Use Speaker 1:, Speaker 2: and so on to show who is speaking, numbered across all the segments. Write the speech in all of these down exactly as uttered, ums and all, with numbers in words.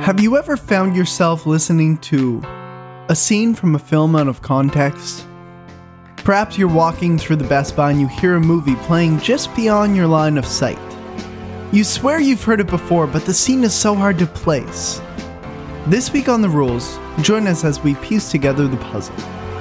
Speaker 1: Have you ever found yourself listening to a scene from a film out of context? Perhaps you're walking through the Best Buy and you hear a movie playing just beyond your line of sight. You swear you've heard it before, but the scene is so hard to place. This week on The Rules, join us as we piece together the puzzle.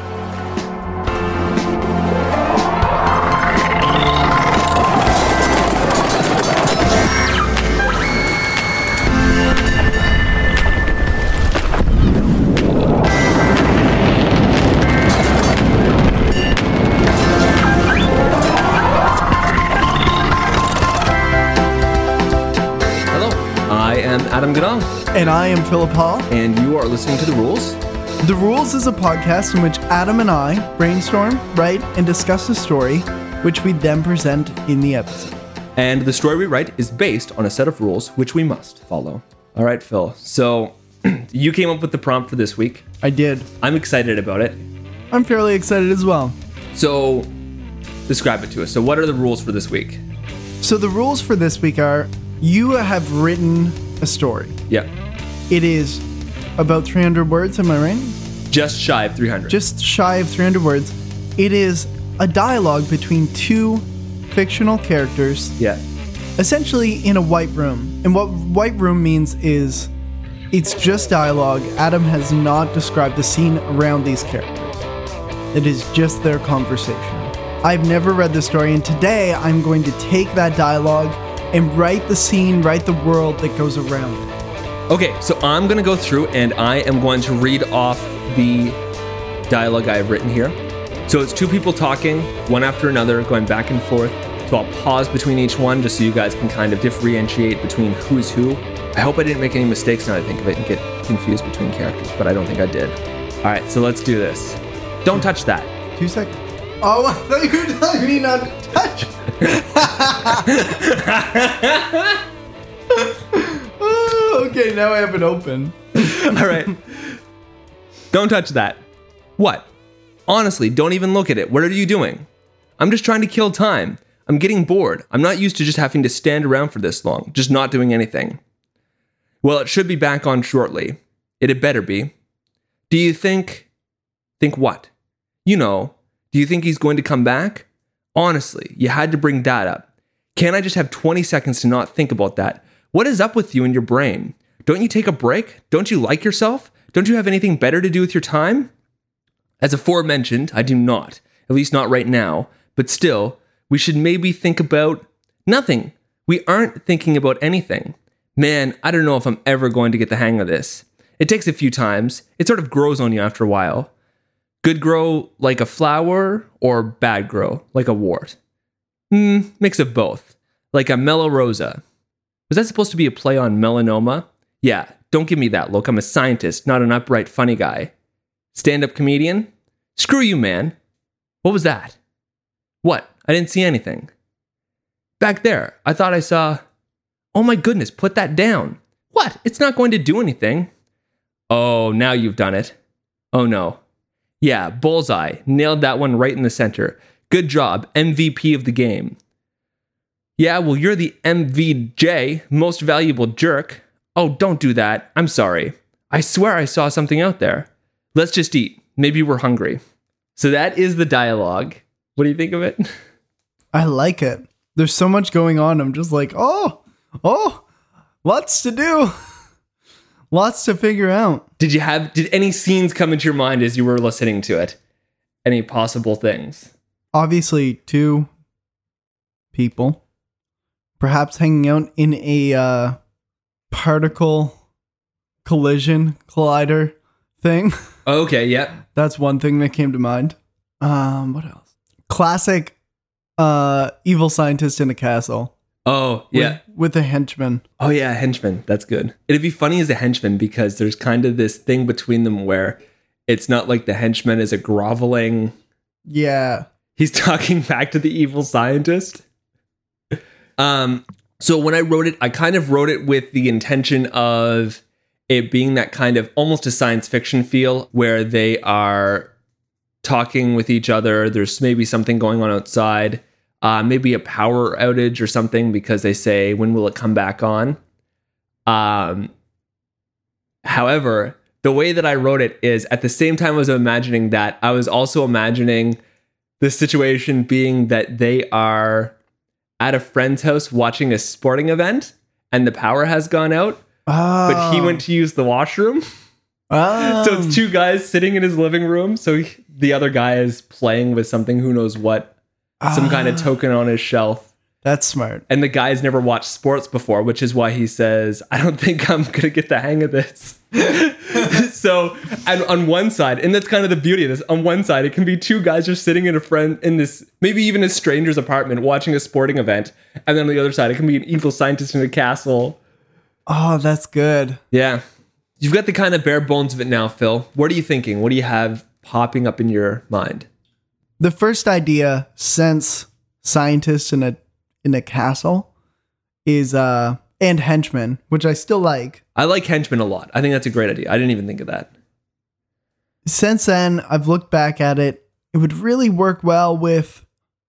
Speaker 2: Adam Gadong.
Speaker 1: And I am Philip Hall.
Speaker 2: And you are listening to The Rules.
Speaker 1: The Rules is a podcast in which Adam and I brainstorm, write, and discuss a story, which we then present in the episode.
Speaker 2: And the story we write is based on a set of rules which we must follow. All right, Phil. So you came up with the prompt for this week.
Speaker 1: I did.
Speaker 2: I'm excited about it.
Speaker 1: I'm fairly excited as well.
Speaker 2: So describe it to us. So what are the rules for this week?
Speaker 1: So the rules for this week are you have written a story.
Speaker 2: Yeah.
Speaker 1: It is about three hundred words, am I right?
Speaker 2: Just shy of three hundred.
Speaker 1: Just shy of three hundred words. It is a dialogue between two fictional characters.
Speaker 2: Yeah. Essentially
Speaker 1: in a white room. And what white room means is it's just dialogue. Adam has not described the scene around these characters. It is just their conversation. I've never read the story, and today I'm going to take that dialogue and write the scene, write the world that goes around it.
Speaker 2: Okay, so I'm going to go through and I am going to read off the dialogue I've written here. So it's two people talking, one after another, going back and forth. So I'll pause between each one just so you guys can kind of differentiate between who's who. I hope I didn't make any mistakes now that I think of it and get confused between characters, but I don't think I did. All right, so let's do this. Don't touch that.
Speaker 1: Two seconds. Oh, I thought you were telling me not to touch. Oh, okay, now I have it open.
Speaker 2: All right. Don't touch that. What? Honestly, don't even look at it. What are you doing? I'm just trying to kill time. I'm getting bored. I'm not used to just having to stand around for this long, just not doing anything. Well, it should be back on shortly. It had better be. Do you think... Think what? You know... Do you think he's going to come back? Honestly, you had to bring that up. Can't I just have twenty seconds to not think about that? What is up with you and your brain? Don't you take a break? Don't you like yourself? Don't you have anything better to do with your time? As aforementioned, I do not. At least not right now. But still, we should maybe think about nothing. We aren't thinking about anything. Man, I don't know if I'm ever going to get the hang of this. It takes a few times. It sort of grows on you after a while. Good grow like a flower, or bad grow like a wart? Hmm, mix of both. Like a melorosa. Was that supposed to be a play on melanoma? Yeah, don't give me that look. I'm a scientist, not an upright funny guy. Stand-up comedian? Screw you, man. What was that? What? I didn't see anything. Back there, I thought I saw... Oh my goodness, put that down. What? It's not going to do anything. Oh, now you've done it. Oh no. Yeah, bullseye. Nailed that one right in the center. Good job, M V P of the game. Yeah, well, you're the M V J, most valuable jerk. Oh, don't do that. I'm sorry. I swear I saw something out there. Let's just eat. Maybe we're hungry. So that is the dialogue. What do you think of it?
Speaker 1: I like it. There's so much going on. I'm just like, oh, oh, lots to do. Lots to figure out.
Speaker 2: Did you have, did any scenes come into your mind as you were listening to it? Any possible things?
Speaker 1: Obviously, two people perhaps hanging out in a uh, particle collision collider thing.
Speaker 2: Okay, yep.
Speaker 1: That's one thing that came to mind. Um, what else? Classic uh, evil scientist in a castle.
Speaker 2: Oh, yeah.
Speaker 1: With, with a henchman.
Speaker 2: Oh, yeah, a henchman. That's good. It'd be funny as a henchman because there's kind of this thing between them where it's not like the henchman is a groveling...
Speaker 1: Yeah.
Speaker 2: He's talking back to the evil scientist. Um. So when I wrote it, I kind of wrote it with the intention of it being that kind of almost a science fiction feel where they are talking with each other. There's maybe something going on outside. Uh, maybe a power outage or something because they say, when will it come back on? Um, However, the way that I wrote it is at the same time I was imagining that, I was also imagining the situation being that they are at a friend's house watching a sporting event and the power has gone out,
Speaker 1: Oh.
Speaker 2: but he went to use the washroom.
Speaker 1: Oh.
Speaker 2: So it's two guys sitting in his living room. So he, the other guy is playing with something, who knows what, some kind of token on his shelf.
Speaker 1: That's smart.
Speaker 2: And the guy's never watched sports before, which is why he says, I don't think I'm going to get the hang of this. So, and on one side, and that's kind of the beauty of this, on one side, it can be two guys just sitting in a friend, in this, maybe even a stranger's apartment, watching a sporting event. And then on the other side, it can be an evil scientist in a castle.
Speaker 1: Oh, that's good.
Speaker 2: Yeah. You've got the kind of bare bones of it now, Phil. What are you thinking? What do you have popping up in your mind?
Speaker 1: The first idea, since scientists in a in a castle, is uh and henchmen, which I still like.
Speaker 2: I like henchmen a lot. I think that's a great idea. I didn't even think of that.
Speaker 1: Since then, I've looked back at it. It would really work well with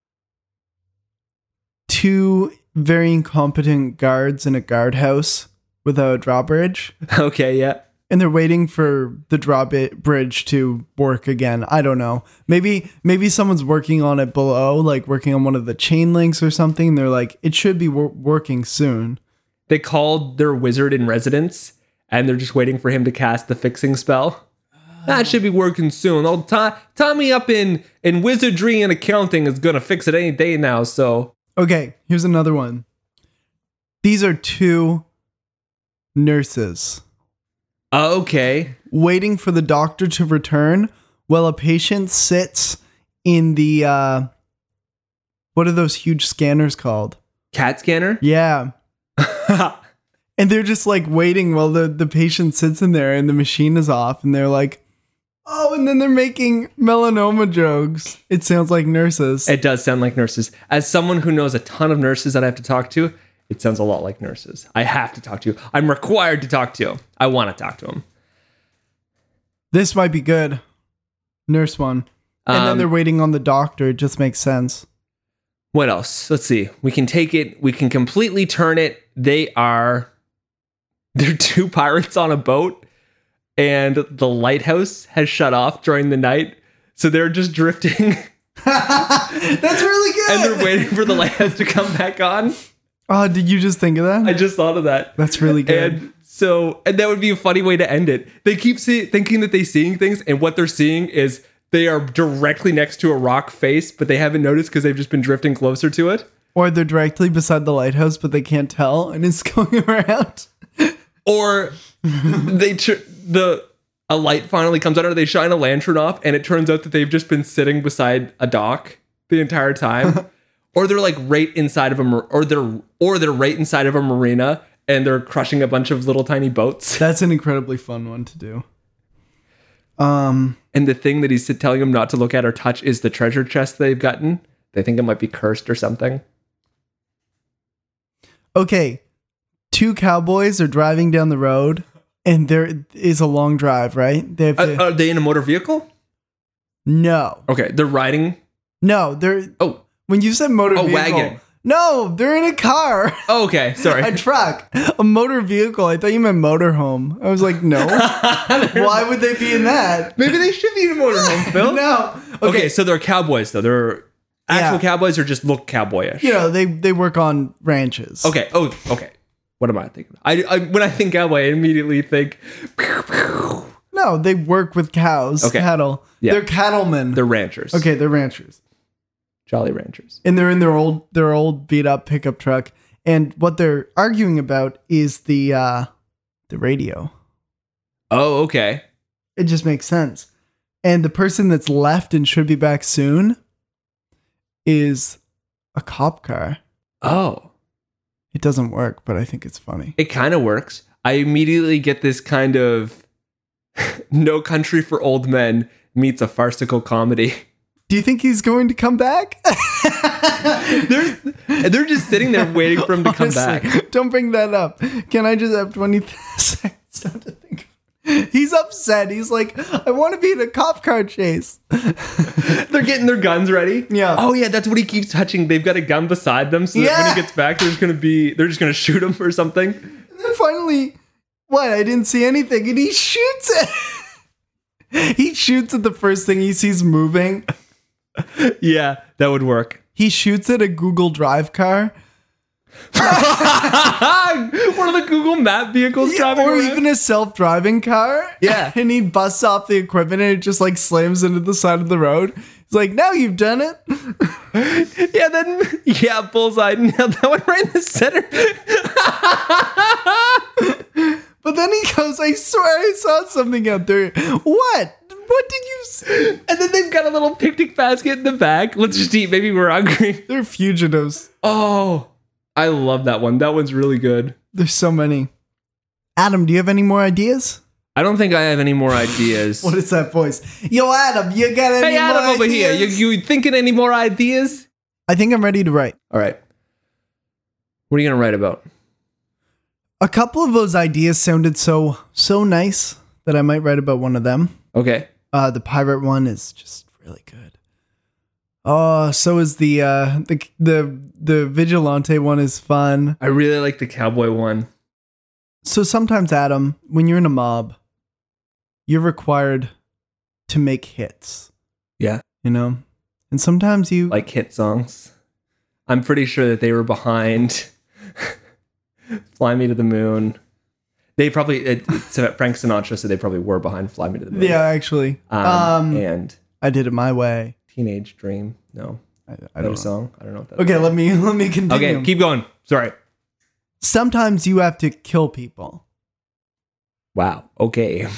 Speaker 1: two very incompetent guards in a guardhouse without a drawbridge.
Speaker 2: Okay, yeah.
Speaker 1: And they're waiting for the drawbridge to work again. I don't know. Maybe maybe someone's working on it below, like working on one of the chain links or something. They're like, it should be wor- working soon.
Speaker 2: They called their wizard in residence, and they're just waiting for him to cast the fixing spell. That should be working soon. Old Ta- Tommy up in, in wizardry and accounting is going to fix it any day now, so...
Speaker 1: Okay, here's another one. These are two nurses
Speaker 2: Uh, okay.
Speaker 1: waiting for the doctor to return while a patient sits in the, uh, what are those huge scanners called?
Speaker 2: Cat scanner?
Speaker 1: Yeah. And they're just like waiting while the, the patient sits in there and the machine is off, and they're like, oh, and then they're making melanoma jokes. It sounds like nurses.
Speaker 2: It does sound like nurses. As someone who knows a ton of nurses that I have to talk to, it sounds a lot like nurses. I have to talk to you. I'm required to talk to you. I want to talk to them.
Speaker 1: This might be good. Nurse one. And then
Speaker 2: Um,
Speaker 1: they're waiting on the doctor. It just makes sense.
Speaker 2: What else? Let's see. We can take it. We can completely turn it. They are... They're two pirates on a boat, and the lighthouse has shut off during the night. So they're just drifting.
Speaker 1: That's really good.
Speaker 2: And they're waiting for the lighthouse to come back on.
Speaker 1: Oh, did you just think of that?
Speaker 2: I just thought of that.
Speaker 1: That's really good.
Speaker 2: And so, and that would be a funny way to end it. They keep see, thinking that they're seeing things, and what they're seeing is they are directly next to a rock face, but they haven't noticed because they've just been drifting closer to it.
Speaker 1: Or they're directly beside the lighthouse, but they can't tell, and it's going around.
Speaker 2: Or they tr- the a light finally comes on, or they shine a lantern off, and it turns out that they've just been sitting beside a dock the entire time. Or they're like right inside of a mar- or they're or they're right inside of a marina, and they're crushing a bunch of little tiny boats.
Speaker 1: That's an incredibly fun one to do. Um,
Speaker 2: And the thing that he's telling them not to look at or touch is the treasure chest they've gotten. They think it might be cursed or something.
Speaker 1: okay. Two cowboys are driving down the road, and there is a long drive, right? They have
Speaker 2: Uh,
Speaker 1: to,
Speaker 2: are they in a motor vehicle?
Speaker 1: no.
Speaker 2: Okay, they're riding.
Speaker 1: No, they're...
Speaker 2: Oh,
Speaker 1: When you said motor
Speaker 2: A
Speaker 1: vehicle...
Speaker 2: wagon.
Speaker 1: No, they're in a car.
Speaker 2: oh okay. Sorry.
Speaker 1: A truck. A motor vehicle. I thought you meant motorhome. I was like, no. Why would they be in that?
Speaker 2: Maybe they should be in a motorhome, Phil.
Speaker 1: No.
Speaker 2: Okay.
Speaker 1: Okay,
Speaker 2: so they're cowboys, though. They're actual
Speaker 1: Yeah.
Speaker 2: cowboys or just look cowboyish?
Speaker 1: you know, they, they work on ranches.
Speaker 2: Okay. Oh, okay. What am I thinking? I, I when I think cowboy, I immediately think
Speaker 1: No, they work with cows,
Speaker 2: Okay.
Speaker 1: cattle.
Speaker 2: Yeah.
Speaker 1: They're cattlemen.
Speaker 2: they're ranchers.
Speaker 1: okay, they're ranchers.
Speaker 2: Jolly ranchers.
Speaker 1: And they're in their old their old beat up pickup truck. And what they're arguing about is the uh the radio.
Speaker 2: Oh, okay.
Speaker 1: It just makes sense. And the person that's left and should be back soon is a cop car.
Speaker 2: Oh,
Speaker 1: It doesn't work, but I think it's funny.
Speaker 2: it kind of works. I immediately get this kind of No Country for Old Men meets a farcical comedy.
Speaker 1: Do you think he's going to come back?
Speaker 2: they're, they're just sitting there waiting for him to come
Speaker 1: Honestly,
Speaker 2: back.
Speaker 1: Don't bring that up. Can I just have twenty seconds time to think? He's upset. He's like, I want to be in a cop car chase.
Speaker 2: They're getting their guns ready.
Speaker 1: Yeah.
Speaker 2: Oh yeah, that's what he keeps touching. They've got a gun beside them, so that when
Speaker 1: Yeah.
Speaker 2: he gets back, there's gonna be they're just gonna shoot him or something.
Speaker 1: And then finally, What? I didn't see anything. And he shoots it. He shoots at the first thing he sees moving.
Speaker 2: Yeah, that would work.
Speaker 1: He shoots at a Google Drive car.
Speaker 2: One of the Google Map vehicles
Speaker 1: Yeah,
Speaker 2: driving
Speaker 1: or
Speaker 2: around.
Speaker 1: even a self-driving car.
Speaker 2: Yeah.
Speaker 1: And he busts off the equipment and it just like slams into the side of the road. He's like, now you've done it.
Speaker 2: Yeah, then, yeah, bullseye. Nailed that one right in the center.
Speaker 1: But then he goes, I swear I saw something out there. What? What did you see?
Speaker 2: And then they've got a little picnic basket in the back. Let's just eat. Maybe we're hungry.
Speaker 1: They're fugitives.
Speaker 2: Oh, I love that one. That one's really good.
Speaker 1: There's so many. Adam, do you have any more ideas?
Speaker 2: I don't think I have any more ideas.
Speaker 1: What is that voice? Yo, Adam, you got any
Speaker 2: Hey, Adam
Speaker 1: more
Speaker 2: over here. You,
Speaker 1: ideas?
Speaker 2: you thinking any more ideas?
Speaker 1: I think I'm ready to write.
Speaker 2: All right. What are you going to write about?
Speaker 1: A couple of those ideas sounded so, so nice that I might write about one of them.
Speaker 2: Okay.
Speaker 1: Uh, the pirate one is just really good. Oh, so is the uh, the the the vigilante one is fun.
Speaker 2: I really like the cowboy one.
Speaker 1: So sometimes, Adam, when you're in a mob, you're required to make hits.
Speaker 2: Yeah.
Speaker 1: You know, and sometimes you
Speaker 2: Like hit songs. I'm pretty sure that they were behind Fly Me to the Moon. They probably, it, it, Frank Sinatra said they probably were behind Fly Me to the Moon.
Speaker 1: Yeah, actually,
Speaker 2: Um,
Speaker 1: um,
Speaker 2: and
Speaker 1: I did it my way.
Speaker 2: Teenage Dream. No.
Speaker 1: I, I
Speaker 2: Another
Speaker 1: don't know.
Speaker 2: song? I don't know what that
Speaker 1: Okay, let me let me continue.
Speaker 2: Okay, keep going. Sorry.
Speaker 1: Sometimes you have to kill people.
Speaker 2: Wow. Okay.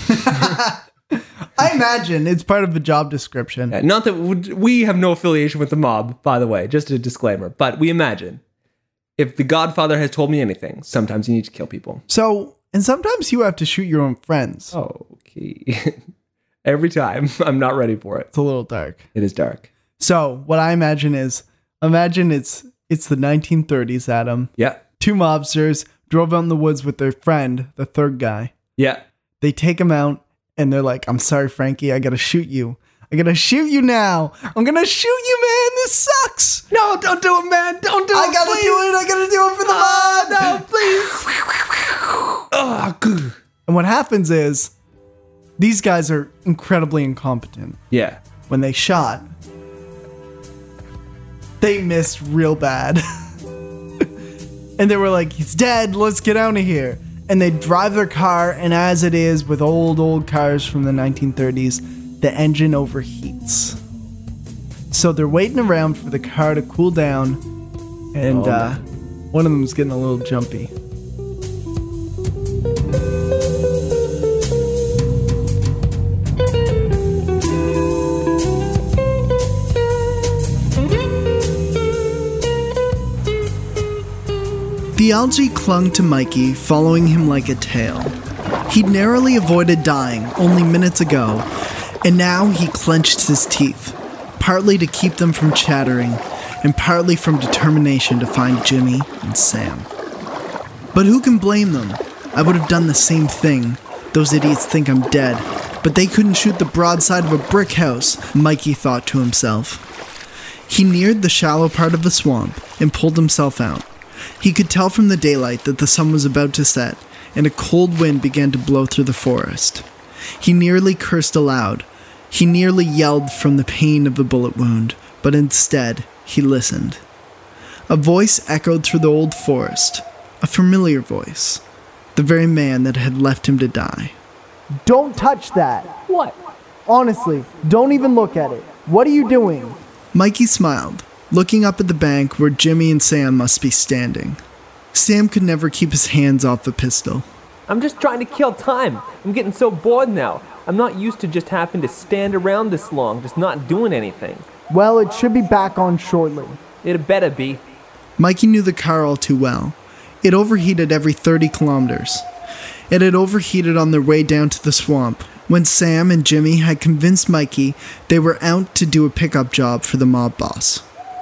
Speaker 1: I imagine it's part of the job description.
Speaker 2: Yeah, not that w- we have no affiliation with the mob, by the way, just a disclaimer. But we imagine if the Godfather has told me anything, sometimes you need to kill people.
Speaker 1: So, and sometimes you have to shoot your own friends.
Speaker 2: Okay. Every time. I'm not ready for it.
Speaker 1: It's a little dark.
Speaker 2: It is dark.
Speaker 1: So, what I imagine is, imagine it's it's the nineteen thirties, Adam.
Speaker 2: Yeah.
Speaker 1: Two mobsters drove out in the woods with their friend, the third guy.
Speaker 2: Yeah.
Speaker 1: They take him out, and they're like, I'm sorry, Frankie, I gotta shoot you. I gotta shoot you now. I'm gonna shoot you, man. This sucks.
Speaker 2: No, don't do it, man. Don't do
Speaker 1: I
Speaker 2: it.
Speaker 1: gotta
Speaker 2: please.
Speaker 1: do it. I gotta do it for the mob.
Speaker 2: No, please. Oh, good.
Speaker 1: And what happens is, these guys are incredibly incompetent.
Speaker 2: Yeah.
Speaker 1: When they shot, they missed real bad. And they were like, he's dead, let's get out of here. And they drive their car, and as it is with old, old cars from the nineteen thirties, the engine overheats. So they're waiting around for the car to cool down, and
Speaker 2: Oh,
Speaker 1: uh, one of them's getting a little jumpy. The algae clung to Mikey, following him like a tail. He'd narrowly avoided dying only minutes ago, and now he clenched his teeth, partly to keep them from chattering, and partly from determination to find Jimmy and Sam. But who can blame them? I would have done the same thing. Those idiots think I'm dead, but they couldn't shoot the broadside of a brick house, Mikey thought to himself. He neared the shallow part of the swamp and pulled himself out. He could tell from the daylight that the sun was about to set, and a cold wind began to blow through the forest. He nearly cursed aloud. He nearly yelled from the pain of the bullet wound, but instead, he listened. A voice echoed through the old forest, a familiar voice, the very man that had left him to die. Don't touch that!
Speaker 3: What?
Speaker 1: Honestly, don't even look at it. What are you doing? Mikey smiled, looking up at the bank where Jimmy and Sam must be standing. Sam could never keep his hands off the pistol.
Speaker 3: I'm just trying to kill time. I'm getting so bored now. I'm not used to just having to stand around this long, just not doing anything.
Speaker 1: Well, it should be back on shortly.
Speaker 3: It better be.
Speaker 1: Mikey knew the car all too well. It overheated every thirty kilometers. It had overheated on their way down to the swamp, when Sam and Jimmy had convinced Mikey they were out to do a pickup job for the mob boss.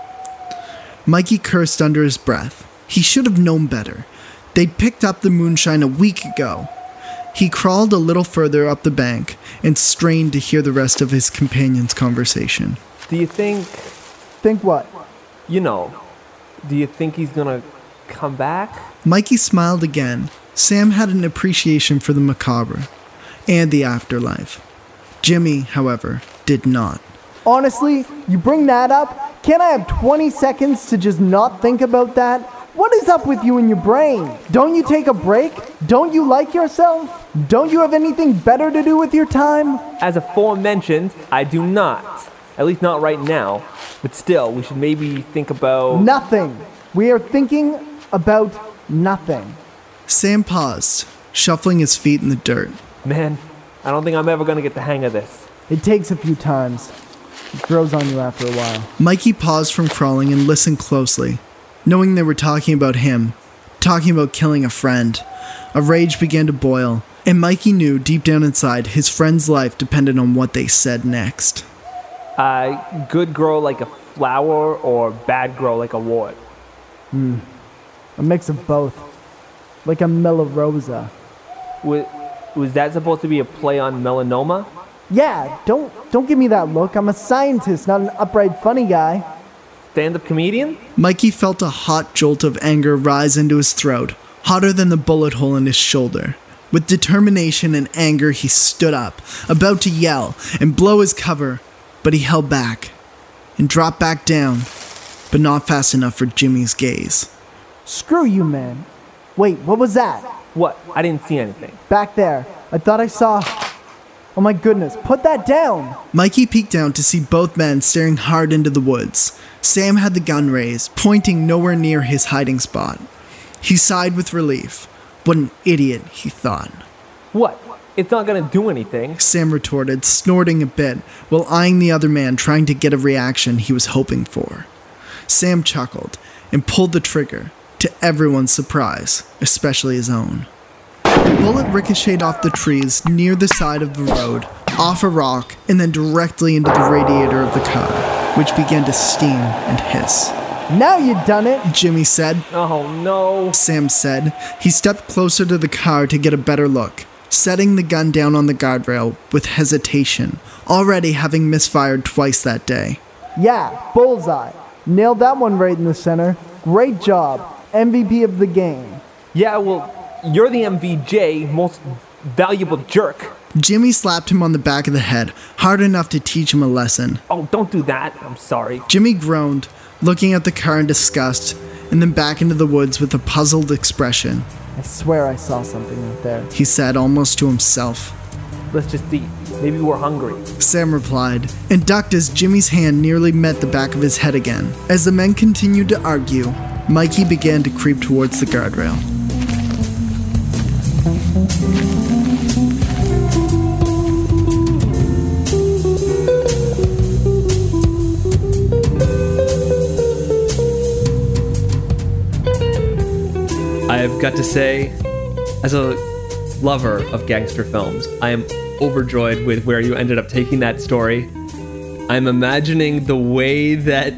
Speaker 1: Mikey cursed under his breath. He should have known better. They'd picked up the moonshine a week ago. He crawled a little further up the bank and strained to hear the rest of his companion's conversation.
Speaker 3: Do you think,
Speaker 1: Think what?
Speaker 3: you know, do you think he's gonna come back?
Speaker 1: Mikey smiled again, Sam had an appreciation for the macabre and the afterlife. Jimmy, however, did not.
Speaker 4: Honestly, you bring that up? Can't I have twenty seconds to just not think about that? What is up with you and your brain? Don't you take a break? Don't you like yourself? Don't you have anything better to do with your time?
Speaker 3: As aforementioned, I do not. At least not right now. But still, we should maybe think about...
Speaker 4: Nothing. We are thinking about nothing.
Speaker 1: Sam paused, shuffling his feet in the dirt.
Speaker 3: Man, I don't think I'm ever gonna get the hang of this.
Speaker 4: It takes a few times. It grows on you after a while.
Speaker 1: Mikey paused from crawling and listened closely, knowing they were talking about him, talking about killing a friend. A rage began to boil, and Mikey knew deep down inside his friend's life depended on what they said next.
Speaker 3: Uh, good grow like a flower or bad grow like a wart?
Speaker 4: Hmm. A mix of both. Like a Melorosa.
Speaker 3: Was, was that supposed to be a play on melanoma?
Speaker 4: Yeah, don't don't give me that look. I'm a scientist, not an upright funny guy.
Speaker 3: Stand-up comedian?
Speaker 1: Mikey felt a hot jolt of anger rise into his throat, hotter than the bullet hole in his shoulder. With determination and anger, he stood up, about to yell and blow his cover, but he held back and dropped back down, but not fast enough for Jimmy's gaze.
Speaker 4: Screw you, man. Wait, what was that?
Speaker 3: What? I didn't see anything.
Speaker 4: Back there. I thought I saw... Oh my goodness, put that down!
Speaker 1: Mikey peeked down to see both men staring hard into the woods. Sam had the gun raised, pointing nowhere near his hiding spot. He sighed with relief. What an idiot, he thought.
Speaker 3: What? It's not gonna do anything.
Speaker 1: Sam retorted, snorting a bit, while eyeing the other man, trying to get a reaction he was hoping for. Sam chuckled and pulled the trigger, to everyone's surprise, especially his own. The bullet ricocheted off the trees near the side of the road, off a rock, and then directly into the radiator of the car, which began to steam and hiss.
Speaker 4: Now you done it!
Speaker 1: Jimmy said.
Speaker 3: Oh no.
Speaker 1: Sam said. He stepped closer to the car to get a better look, setting the gun down on the guardrail with hesitation, already having misfired twice that day.
Speaker 4: Yeah, bullseye. Nailed that one right in the center. Great job. M V P of the game.
Speaker 3: Yeah, well, you're the M V J, most valuable jerk.
Speaker 1: Jimmy slapped him on the back of the head, hard enough to teach him a lesson.
Speaker 3: Oh, don't do that. I'm sorry.
Speaker 1: Jimmy groaned, looking at the car in disgust, and then back into the woods with a puzzled expression.
Speaker 4: I swear I saw something out there.
Speaker 1: He said almost to himself.
Speaker 3: Let's just eat. Maybe we're hungry.
Speaker 1: Sam replied, and ducked as Jimmy's hand nearly met the back of his head again. As the men continued to argue, Mikey began to creep towards the guardrail.
Speaker 2: I've got to say, as a lover of gangster films, I am overjoyed with where you ended up taking that story. I'm imagining the way that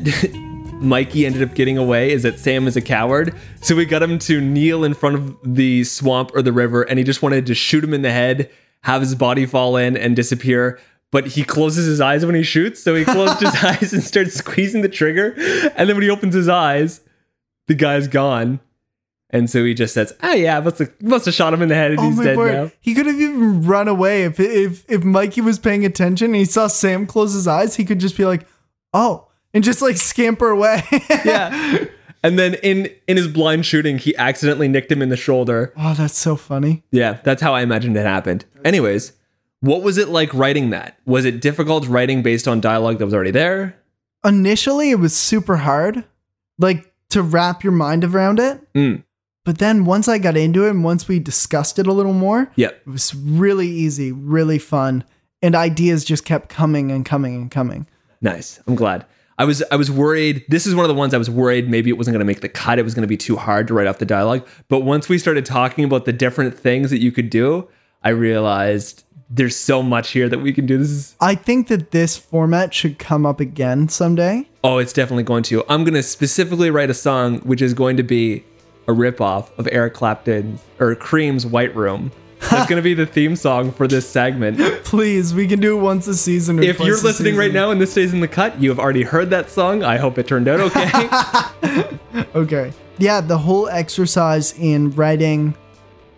Speaker 2: Mikey ended up getting away is that Sam is a coward. So we got him to kneel in front of the swamp or the river, and he just wanted to shoot him in the head, have his body fall in and disappear. But he closes his eyes when he shoots. So he closed his eyes and starts squeezing the trigger. And then when he opens his eyes, the guy's gone. And so he just says, "Oh yeah, must have must have shot him in the head, and
Speaker 1: Oh
Speaker 2: he's
Speaker 1: my
Speaker 2: dead
Speaker 1: word.
Speaker 2: now."
Speaker 1: He could have even run away if if if Mikey was paying attention and he saw Sam close his eyes. He could just be like, "Oh," and just like scamper away.
Speaker 2: Yeah. And then in in his blind shooting, he accidentally nicked him in the shoulder.
Speaker 1: Oh, that's so funny.
Speaker 2: Yeah, that's how I imagined it happened. Anyways, what was it like writing that? Was it difficult writing based on dialogue that was already there?
Speaker 1: Initially, it was super hard, like to wrap your mind around it.
Speaker 2: Mm.
Speaker 1: But then once I got into it and once we discussed it a little more,
Speaker 2: Yep.
Speaker 1: it was really easy, really fun. And ideas just kept coming and coming and coming.
Speaker 2: Nice. I'm glad. I was I was worried. This is one of the ones I was worried maybe it wasn't going to make the cut. It was going to be too hard to write off the dialogue. But once we started talking about the different things that you could do, I realized there's so much here that we can do. This is,
Speaker 1: I think that this format should come up again someday.
Speaker 2: oh, it's definitely going to. I'm going to specifically write a song which is going to be a ripoff of Eric Clapton's or Cream's White Room. That's going to be the theme song for this segment.
Speaker 1: Please, we can do it once a season. Or
Speaker 2: If
Speaker 1: twice
Speaker 2: you're
Speaker 1: a
Speaker 2: listening right
Speaker 1: season.
Speaker 2: now and this stays in the cut, you have already heard that song. I hope it turned out okay.
Speaker 1: Okay. Yeah, the whole exercise in writing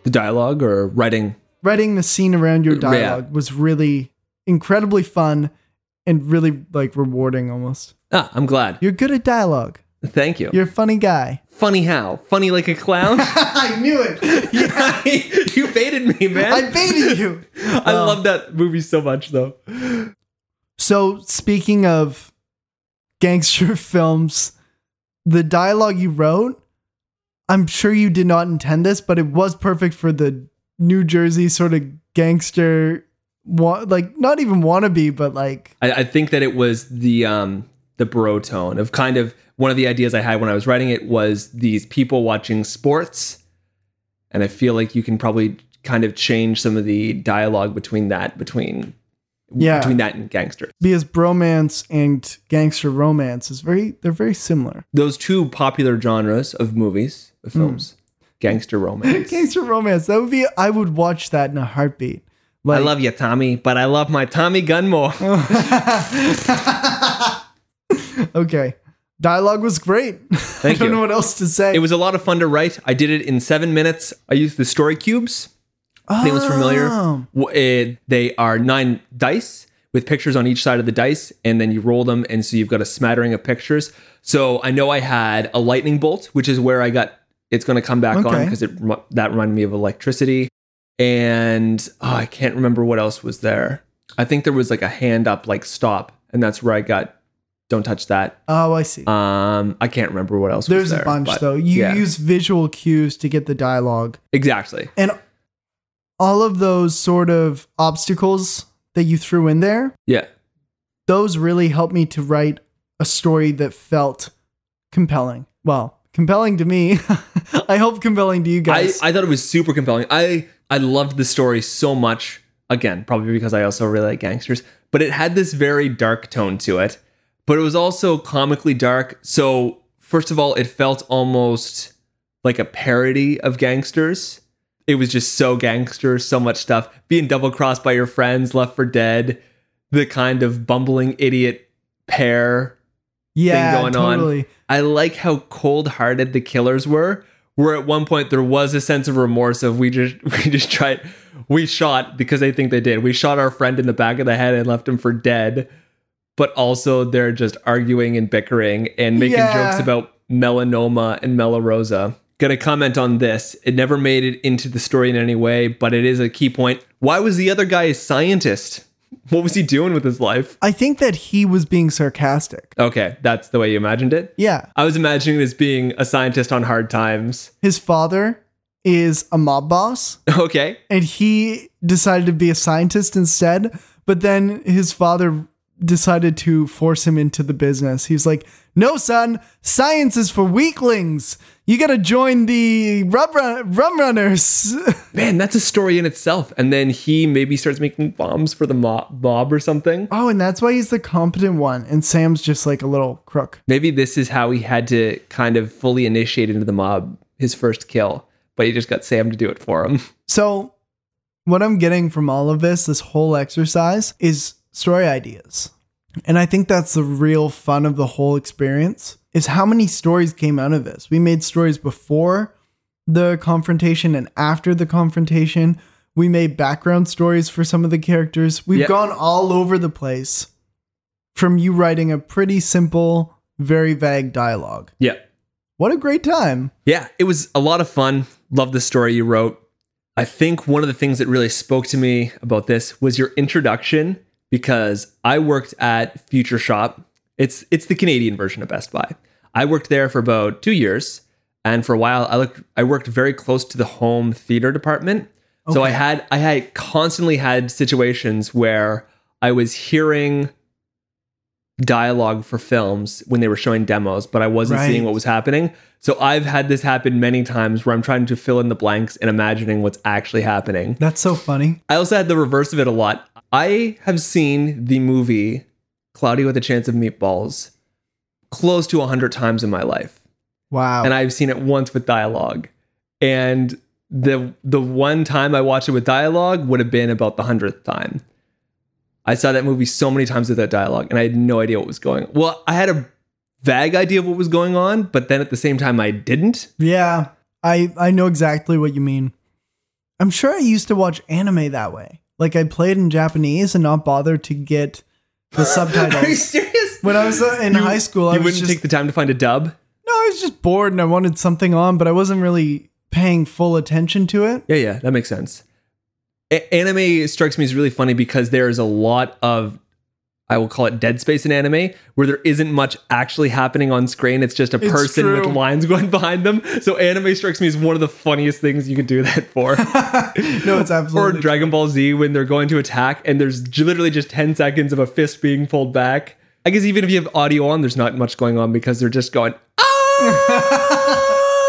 Speaker 2: The dialogue or writing?
Speaker 1: Writing the scene around your
Speaker 2: Yeah.
Speaker 1: dialogue was really incredibly fun and really like rewarding almost.
Speaker 2: Ah, I'm glad.
Speaker 1: You're good at dialogue.
Speaker 2: Thank you.
Speaker 1: You're a funny guy.
Speaker 2: Funny how? Funny like a clown?
Speaker 1: I knew it.
Speaker 2: You baited me, man.
Speaker 1: I baited you.
Speaker 2: I love that movie so much, though.
Speaker 1: So speaking of gangster films, the dialogue you wrote, I'm sure you did not intend this, but it was perfect for the New Jersey sort of gangster, wa- like not even wannabe, but like
Speaker 2: I, I think that it was the um the bro tone of kind of one of the ideas I had when I was writing it was these people watching sports, and I feel like you can probably kind of change some of the dialogue between that between
Speaker 1: yeah,
Speaker 2: between that and gangster.
Speaker 1: because bromance and gangster romance is very they're very similar.
Speaker 2: Those two popular genres of movies, of films, gangster romance.
Speaker 1: Gangster romance, that would be I would watch that in a heartbeat. Like,
Speaker 2: I love you, Tommy, but I love my Tommy gun more.
Speaker 1: okay. Dialogue was great.
Speaker 2: Thank
Speaker 1: I don't
Speaker 2: you.
Speaker 1: know what else to say.
Speaker 2: It was a lot of fun to write. I did it in seven minutes. I used the story cubes. Anyone's familiar?
Speaker 1: Oh.
Speaker 2: W- it- they are nine dice with pictures on each side of the dice, and then you roll them, and so you've got a smattering of pictures. So I know I had a lightning bolt, which is where I got. It's going to come back on
Speaker 1: Okay.
Speaker 2: because it rem- that reminded me of electricity, and oh, I can't remember what else was there. I think there was like a hand up, like stop, and that's where I got. Don't touch that.
Speaker 1: Oh, I see.
Speaker 2: Um, I can't remember what else. was
Speaker 1: There's
Speaker 2: there,
Speaker 1: a bunch
Speaker 2: but
Speaker 1: though. You
Speaker 2: yeah.
Speaker 1: use visual cues to get the dialogue.
Speaker 2: Exactly.
Speaker 1: And all of those sort of obstacles that you threw in there,
Speaker 2: Yeah.
Speaker 1: those really helped me to write a story that felt compelling. Well, compelling to me. I hope compelling to you
Speaker 2: I,
Speaker 1: guys.
Speaker 2: I thought it was super compelling. I, I loved the story so much. Again, probably because I also really like gangsters, but it had this very dark tone to it, but it was also comically dark. So first of all, it felt almost like a parody of gangsters. It was just so gangster, so much stuff. Being double crossed by your friends, left for dead, the kind of bumbling idiot pair
Speaker 1: yeah,
Speaker 2: thing going
Speaker 1: totally.
Speaker 2: on. I like how cold-hearted the killers were. Where at one point there was a sense of remorse of we just we just tried we shot because they think they did. We shot our friend in the back of the head and left him for dead. But also they're just arguing and bickering and making
Speaker 1: Yeah.
Speaker 2: jokes about melanoma and Melarosa. Gonna comment on this. It never made it into the story in any way, but it is a key point. Why was the other guy a scientist? What was he doing with his life?
Speaker 1: I think that he was being sarcastic.
Speaker 2: Okay, that's the way you imagined it?
Speaker 1: Yeah.
Speaker 2: I was imagining it as being a scientist on hard times.
Speaker 1: His father is a mob boss,
Speaker 2: Okay.
Speaker 1: and he decided to be a scientist instead. But then his father decided to force him into the business. He's like, no, son, science is for weaklings. You got to join the rum, run- rum runners.
Speaker 2: Man, that's a story in itself. And then he maybe starts making bombs for the mob, mob or something.
Speaker 1: Oh, and that's why he's the competent one. And Sam's just like a little crook.
Speaker 2: Maybe this is how he had to kind of fully initiate into the mob, his first kill. But he just got Sam to do it for him.
Speaker 1: So what I'm getting from all of this, this whole exercise, is story ideas. And I think that's the real fun of the whole experience, is how many stories came out of this. We made stories before the confrontation and after the confrontation. We made background stories for some of the characters. We've
Speaker 2: Yep.
Speaker 1: gone all over the place from you writing a pretty simple, very vague dialogue.
Speaker 2: Yeah.
Speaker 1: What a great time.
Speaker 2: Yeah, it was a lot of fun. Love the story you wrote. I think one of the things that really spoke to me about this was your introduction, because I worked at Future Shop. It's it's the Canadian version of Best Buy. I worked there for about two years, and for a while I looked I worked very close to the home theater department. So I
Speaker 1: Okay.
Speaker 2: had I had constantly had situations where I was hearing dialogue for films when they were showing demos, but I wasn't
Speaker 1: Right.
Speaker 2: seeing what was happening. So I've had this happen many times where I'm trying to fill in the blanks and imagining what's actually happening.
Speaker 1: That's so funny.
Speaker 2: I also had the reverse of it a lot. I have seen the movie Cloudy with a Chance of Meatballs close to a hundred times in my life.
Speaker 1: Wow.
Speaker 2: And I've seen it once with dialogue. And the the one time I watched it with dialogue would have been about the hundredth time. I saw that movie so many times with that dialogue, and I had no idea what was going on. Well, I had a vague idea of what was going on, but then at the same time I didn't.
Speaker 1: Yeah, I, I know exactly what you mean. I'm sure I used to watch anime that way. Like I played in Japanese and not bother to get the subtitles.
Speaker 2: Are you serious?
Speaker 1: When I was uh, in high school, I
Speaker 2: You
Speaker 1: was
Speaker 2: wouldn't
Speaker 1: just,
Speaker 2: take the time to find a dub?
Speaker 1: no, I was just bored and I wanted something on, but I wasn't really paying full attention to it.
Speaker 2: Yeah, yeah, that makes sense. A- anime strikes me as really funny because there is a lot of, I will call it dead space in anime, where there isn't much actually happening on screen. It's just a
Speaker 1: It's
Speaker 2: person
Speaker 1: true.
Speaker 2: with lines going behind them. So anime strikes me as one of the funniest things you could do that for.
Speaker 1: No, it's
Speaker 2: Or
Speaker 1: absolutely.
Speaker 2: Dragon Ball Z when they're going to attack and there's j- literally just ten seconds of a fist being pulled back. I guess even if you have audio on, there's not much going on because they're just going, ah!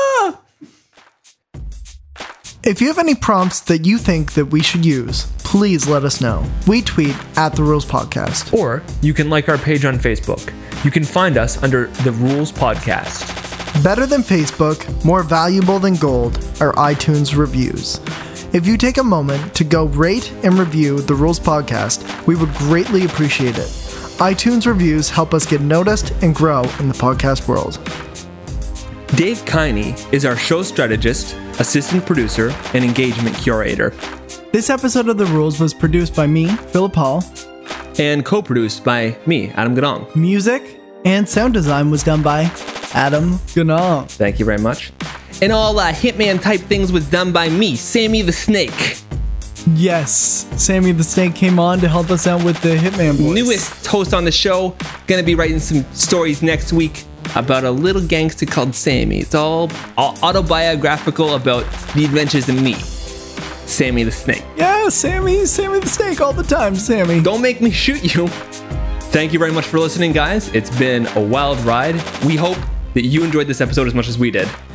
Speaker 1: If you have any prompts that you think that we should use, please let us know. We tweet at The Rules Podcast.
Speaker 2: Or you can like our page on Facebook. You can find us under The Rules Podcast.
Speaker 1: Better than Facebook, more valuable than gold are iTunes reviews. If you take a moment to go rate and review The Rules Podcast, we would greatly appreciate it. iTunes reviews help us get noticed and grow in the podcast world.
Speaker 2: Dave Kiney is our show strategist, assistant producer, and engagement curator,
Speaker 1: This episode of The Rules was produced by me, Philip Hall.
Speaker 2: and co-produced by me, Adam Gadong.
Speaker 1: Music and sound design was done by Adam Ganong.
Speaker 2: Thank you very much. And all uh, Hitman type things was done by me, Sammy the Snake.
Speaker 1: Yes, Sammy the Snake came on to help us out with the Hitman voice.
Speaker 2: Newest host on the show. Gonna be writing some stories next week about a little gangster called Sammy. It's all, all autobiographical about the adventures of me, Sammy the Snake.
Speaker 1: Yeah, Sammy, Sammy the Snake all the time, Sammy.
Speaker 2: Don't make me shoot you. Thank you very much for listening, guys. It's been a wild ride. We hope that you enjoyed this episode as much as we did.